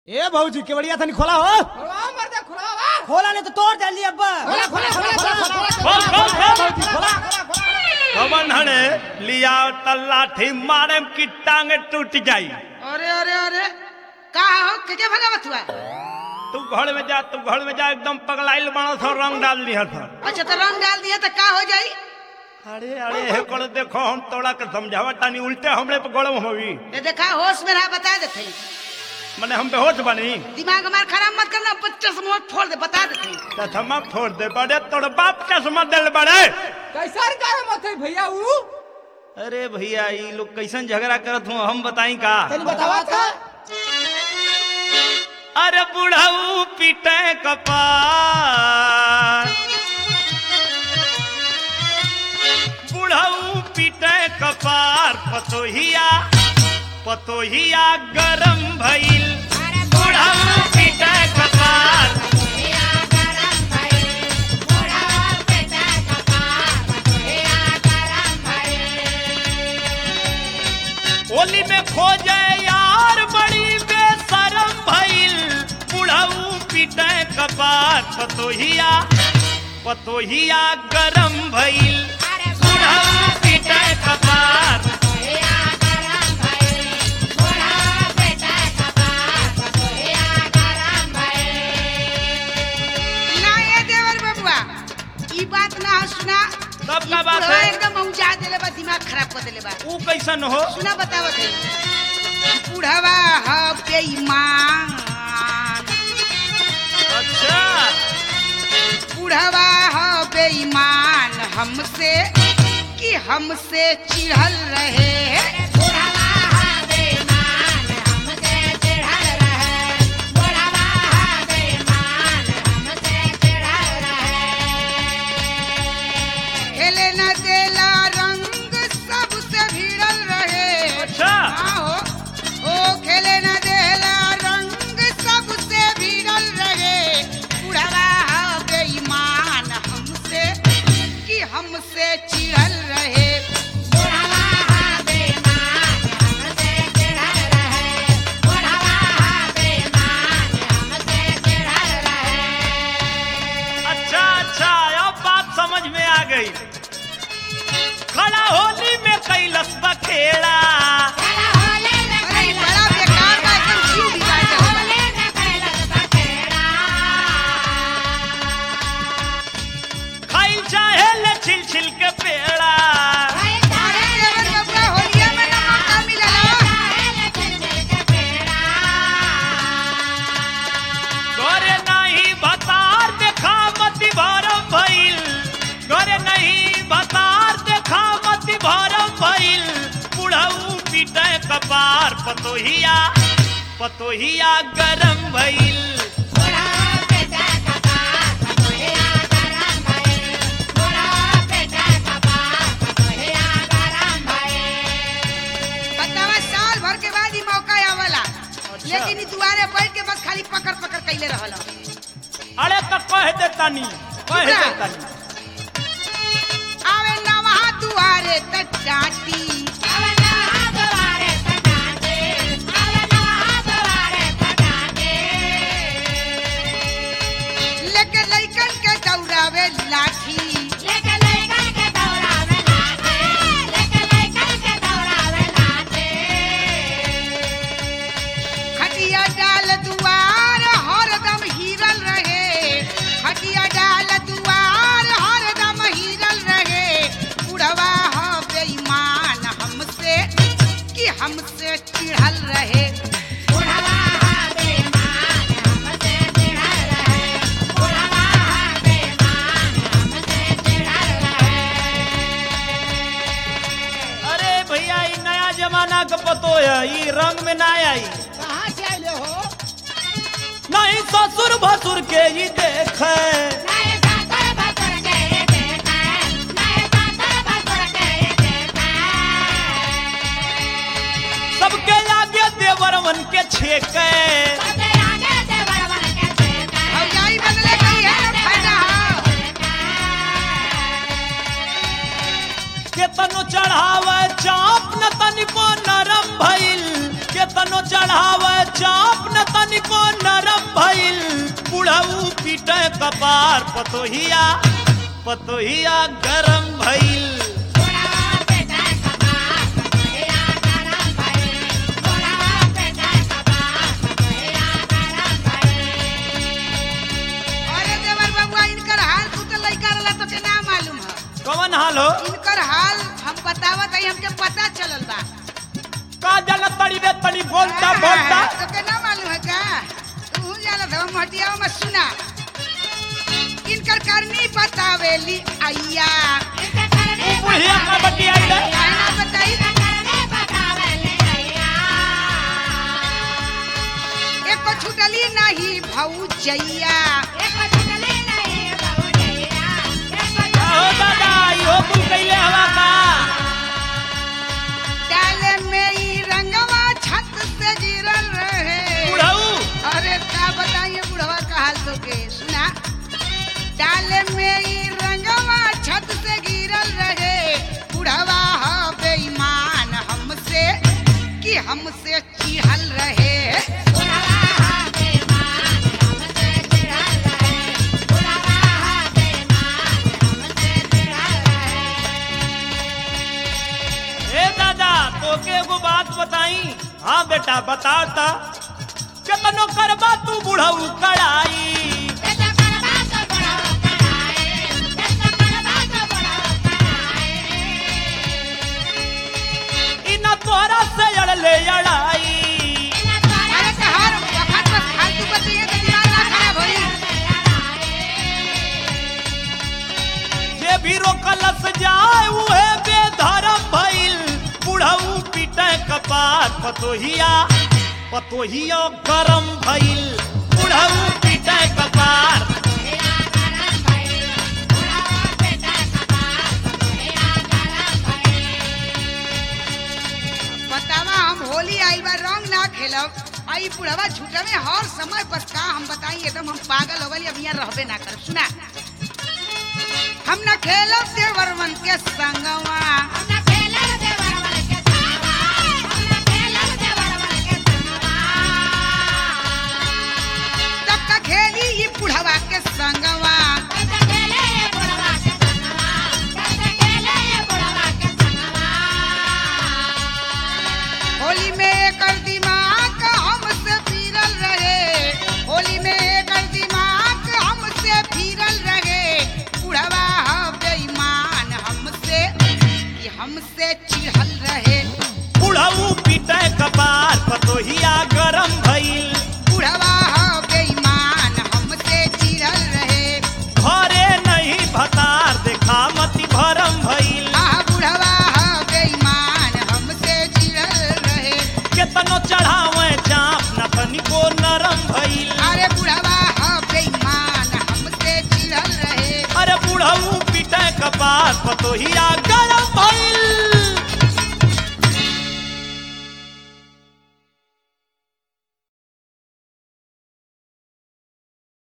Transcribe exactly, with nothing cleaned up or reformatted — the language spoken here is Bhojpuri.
ए भौजी केवड़िया थनी खोला हो खोला मर दे खोला वा खोला नहीं तो तोड़ डाली अब्बा। खोला खोला खोला खोला खोल खोल खोल खोला कवन हने लिया तलाठी मारे की टांग टूट जाई। अरे अरे अरे का हो के के भगावत हुआ? तू घर में जा तू घर में जा एकदम पगलाइल बना था रंग डाल दिया था। अच्छा तो रंग डाल दिया तो का हो जाई? अरे अरे हे कर देखो हम तोड़ा के समझावा तानी उल्टे हमरे पे गड़म होई। ये देखा होश में रहा बता देते मने हम बेहोश बनी दिमाग हमारा खराब मत करना बच्चे से मुंह फोड़ दे बता देते चश्मा फोड़ दे बड़े तोड़ बाप चश्मा दिल बड़े। कैसा करे मत है भैया ऊ अरे भैया ये लोग कैसन झगड़ा करत हूँ हम बताई का। तनी बतावा था अरे बुढ़ऊ पीटे कपार बुढ़ऊ पीटे कपार पतोहिया पतोहिया गरम भइल बुढ़ऊ पीटे कपार होली में खोजे यार बड़ी बेशरम भइल बुढ़ऊ पीटे कपार पतोहिया पतोहिया गरम भइल बुढ़ऊ पीटे कपार। ना ये देवर बबुआ ई बात ना सुना तब का बात पूरा है एकदम उजा देले बा दिमाग खराब कर देले बा। ऊ कैसन हो सुना बतावत है बुढ़वा ह बेईमान अच्छा बुढ़वा ह बेईमान हमसे कि हमसे चिढ़ल रहे खेले न देला रंग सबसे भिड़ल रहे। अच्छा हाँ हो ओ खेले न देला रंग सबसे भिड़ल रहे बुढ़वा ह बेईमान हमसे कि हमसे चिढ़ल रहे। अच्छा अच्छा अब बात समझ में आ गई। खड़ा होली में कैलस बखेड़ा अरे ई बड़ा बेकार बा एकदम जीव बिगाड़ खाइल चाहे ले छिल छिल के पेड़ा अरे देवर बबुआ होलिया में ना मौका मिलेला। गोरे नहीं भतार देखा मती भरम भइल गोरे नहीं भतार देखा मती भरम भइल बुढ़ऊ पीटे कपार पतोहिया पतोहिया गरम भइल। बतावा साल भर के बाद ही मौका आवेला लेकिन ई दुआरे बैठ के बस खाली पकड़ पकड़ कैले रहल। अरे तो कह देतानी कह चुप रह। देतानी आवे नवा दुआरे त डांटी लेके लइकन के दौड़ावे लाठी खटिया डाल दुआर हरदम हिरल रहे खटिया डाल दुआर हरदम हिरल रहे बुढ़वा ह बेईमान हमसे कि हमसे चिढ़ल रहे। अरे भैया ई नया जमाना का पतो है ई रंग में ना आई कहां से आइले हो नहीं ससुर भसुर के ही देखे सबके आगे देवरवन के छेके भौजाई बदले गई है ना फायदा हो। केतनो चढ़ावे चाप न तनिको नरम भइल केतनो चढ़ावे चाप न तनिको तनिको नरम भइल बुढ़ऊ पीटे कपार पतोहिया पतोहिया गरम भइल अरे देवर बबुआ इनकर हाल तू तो लइका रहला तो के ना मालूम है। कौन हाल हो इनकर हाल हम बतावत है हमके पता चलल बा। का जानत तड़ी रे तड़ी बोलता बोलता तो के ना मालूम है का तू जानत हो मटिया में सुना इनकर करनी बतावेली अय्या बुढ़िया का बटिया दे काय ना बताई एको छुटली नहीं भौजैया हो दादा यो कुल कैले हवा का डाले में ई रंगवा छत से गिरल रहे बुढ़ऊ अरे का बताइए बुढ़वा का हाल तो के सुना डाले में ई रंगवा छत से गिरल रहे बुढ़वा ह बेईमान हमसे कि हमसे चिढ़ल रहे ए दादा तोके एगो बात बताई हाँ बेटा बताता केतनो करबा तू बुढ़ऊ कड़ाई इना तोरा से अड़ले अड़ाई अरे तहार वक्त बस फालतू बतिए के दिमाग ना खराब होई जे भी रोकलस जाए उहे बेधर्म भइल बुढ़ऊ पीटे कपार पतोहिया पतोहिया गरम भइल बुढ़ऊ पीटे कपार बतावा हम होली आइल बा रंग ना खेलब आई बुढ़वा झूठा में हर समय बस का हम बताई एकदम हम पागल हो गए अब यहाँ रहबे ना कर सुना हम ना खेलब देवरवन के संगवा तब का खेली ई बुढ़वा के संगवा होली में एकर दिमाग हमसे फिरल रहे होली में एकर दिमाग हमसे फिरल रहे बुढ़वा ह बेईमान हमसे कि हमसे चिढ़ल रहे बुढ़ऊ पीटे कपार पतोहिया गरम भइल बुढ़वा ह बेईमान हमसे चिढ़ल रहे घरे नहीं भतार देखा मति भरम भइल आ बुढ़वा ह बेईमान हमसे चिढ़ल रहे केतनो चढ़ावे चाप न तनिको नरम भइल अरे बुढ़वा ह बेईमान हमसे चिढ़ल रहे अरे बुढ़ऊ पीटे कपार पतोहिया गरम भइल